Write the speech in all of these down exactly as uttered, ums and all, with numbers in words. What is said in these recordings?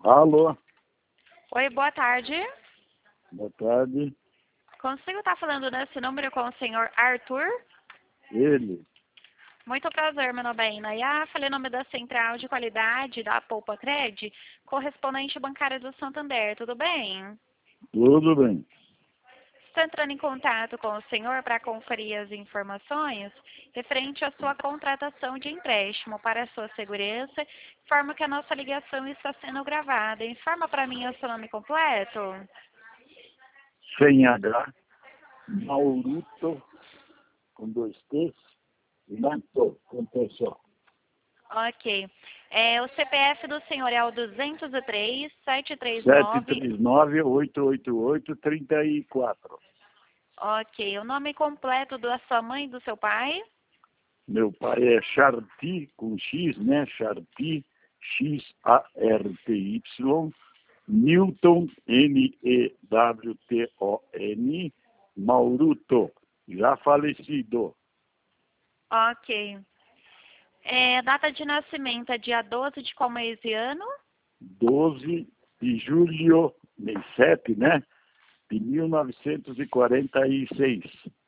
Alô, Oi, boa tarde. boa tarde. Consigo estar falando nesse número com o senhor Arthur? Ele, Muito prazer, meu nome é Inaya. Falei em nome da Central de Qualidade da Poupa Cred, correspondente bancária do Santander. Tudo bem? tudo bem? Estou entrando em contato com o senhor para conferir as informações referente à sua contratação de empréstimo para a sua segurança. Informa que a nossa ligação está sendo gravada. Informa para mim o seu nome completo. Sem H, Mauruto, com dois T's, e Mato, com T só. Ok. É, o C P F do senhor é o duzentos e três, setecentos e trinta e sete nove. três nove, oito oito oito, três quatro. Ok. O nome completo da sua mãe e do seu pai? Meu pai é Charti, com X, né? Charti, X A R T Y, Newton, N E W T O N, Mauruto, já falecido. Ok. É, data de nascimento é dia doze de qual mês e ano? doze de julho, mês sete, né? De mil novecentos e quarenta e seis.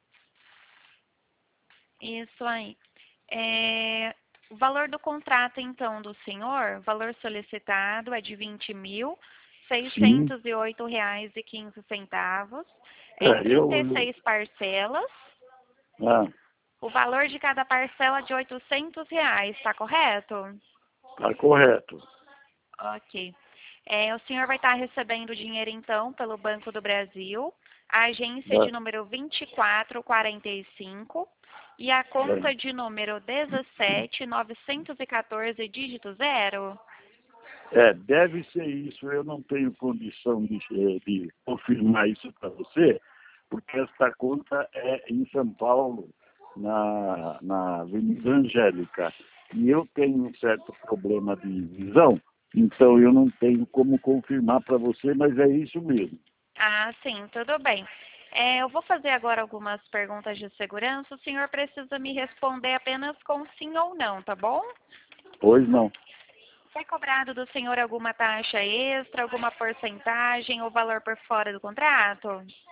Isso aí. É, o valor do contrato, então, do senhor, valor solicitado é de vinte mil Sim. seiscentos e oito reais e quinze centavos, em É, eu, trinta e eu, seis parcelas. ah, O valor de cada parcela é de oitocentos reais, está correto? tá correto. Ok. É, o senhor vai estar recebendo o dinheiro, então, pelo Banco do Brasil, a agência de Tá, número vinte e quatro quarenta e cinco e a conta bem. de número dezessete novecentos e quatorze, dígito zero. É, deve ser isso. Eu não tenho condição de, eh, de confirmar isso para você, porque esta conta é em São Paulo, na, na Avenida Angélica. E eu tenho um certo problema de visão, então eu não tenho como confirmar para você, mas é isso mesmo. Ah, sim, tudo bem. É, eu vou fazer agora algumas perguntas de segurança. O senhor precisa me responder apenas com sim ou não, tá bom? Pois não. Foi cobrado do senhor alguma taxa extra, alguma porcentagem ou valor por fora do contrato?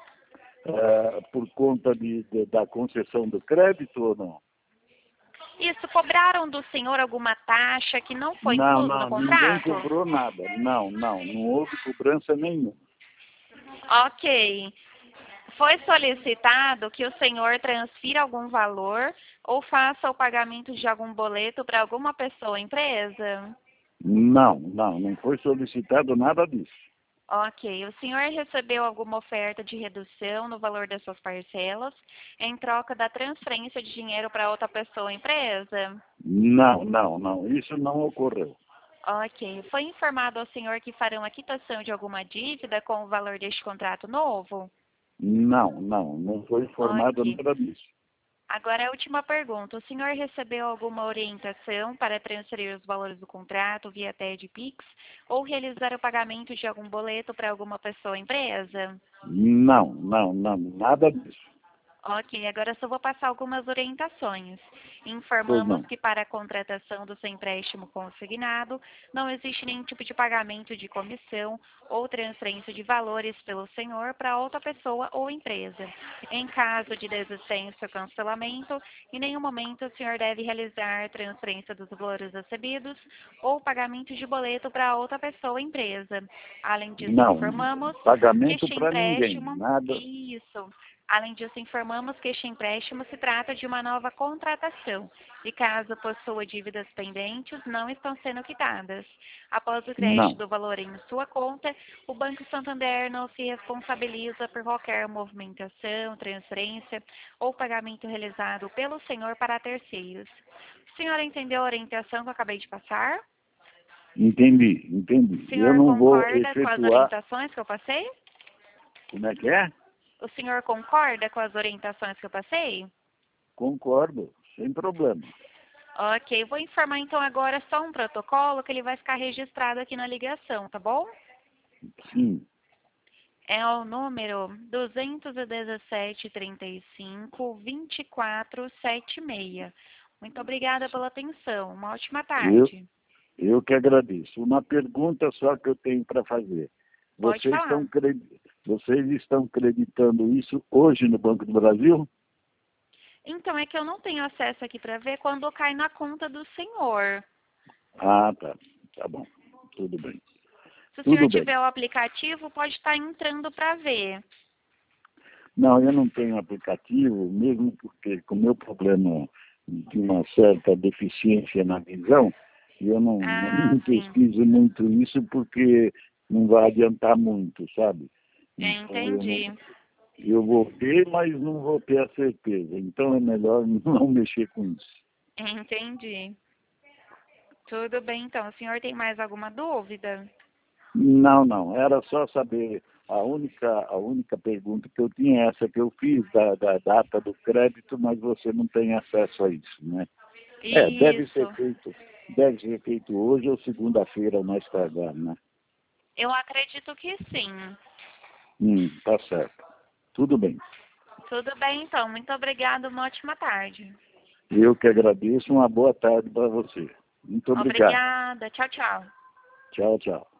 É, por conta de, de- da concessão do crédito ou não? Isso, cobraram do senhor alguma taxa que não foi Não, incluso no não, ninguém contrato? cobrou nada. Não, não, não houve cobrança nenhuma. Ok. Foi solicitado que o senhor transfira algum valor ou faça o pagamento de algum boleto para alguma pessoa ou empresa? Não, não, não foi solicitado nada disso. Ok. O senhor recebeu alguma oferta de redução no valor das suas parcelas em troca da transferência de dinheiro para outra pessoa ou empresa? Não, não, não, isso não ocorreu. Ok. Foi informado ao senhor que farão a quitação de alguma dívida com o valor deste contrato novo? Não, não, não foi informado Ok. nada disso. Agora a última pergunta. O senhor recebeu alguma orientação para transferir os valores do contrato via T E D Pix ou realizar o pagamento de algum boleto para alguma pessoa ou empresa? Não, não, não, nada disso. Ok, agora só vou passar algumas orientações. Pois Informamos não. que para a contratação do seu empréstimo consignado, não existe nenhum tipo de pagamento de comissão ou transferência de valores pelo senhor para outra pessoa ou empresa. Em caso de desistência ou cancelamento, em nenhum momento o senhor deve realizar transferência dos valores recebidos ou pagamento de boleto para outra pessoa ou empresa. Além disso, Não, informamos que pagamento este para ninguém, empréstimo... nada. Isso. Além disso, informamos que este empréstimo se trata de uma nova contratação e, caso possua dívidas pendentes, não estão sendo quitadas. Após o crédito Não, do valor em sua conta, o Banco Santander não se responsabiliza por qualquer movimentação, transferência ou pagamento realizado pelo senhor para terceiros. O senhor entendeu a orientação que eu acabei de passar? entendi, O entendi. Eu senhor não vou concorda com as efetuar, orientações que eu passei? como é que é? O senhor concorda com as orientações que eu passei? Concordo, sem problema. Ok, vou informar então agora só um protocolo que ele vai ficar registrado aqui na ligação, tá bom? Sim, É o número duzentos e dezessete, trinta e cinco, vinte e quatro, setenta e seis. Muito obrigada pela atenção. Uma ótima eu, tarde. Eu que agradeço. Uma pergunta só que eu tenho para fazer. Pode Vocês falar. estão, cred... Vocês estão creditando isso hoje no Banco do Brasil? Então, é que eu não tenho acesso aqui para ver quando cai na conta do senhor. Ah, tá. Tá bom. Tudo bem. Se o Tudo senhor bem. tiver o aplicativo, pode estar entrando para ver. Não, eu não tenho aplicativo, mesmo porque com o meu problema de uma certa deficiência na visão, eu não, Ah, não sim. pesquiso muito isso porque não vai adiantar muito, sabe? É, Então eu, entendi. não, eu vou ver, mas não vou ter a certeza. Então é melhor não mexer com isso. Entendi. Tudo bem, então. O senhor tem mais alguma dúvida? Não, não. Era só saber. A única, a única pergunta que eu tinha é essa que eu fiz da, da data do crédito, mas você não tem acesso a isso, né? É, deve ser Isso. feito, deve ser feito hoje ou segunda-feira, mais tardar, né? Eu acredito que sim. Hum, tá certo. Tudo bem. Tudo bem, então. Muito obrigada. Uma ótima tarde. Eu que agradeço. Uma boa tarde para você. Muito obrigado. Obrigada. Tchau, tchau. Tchau, tchau.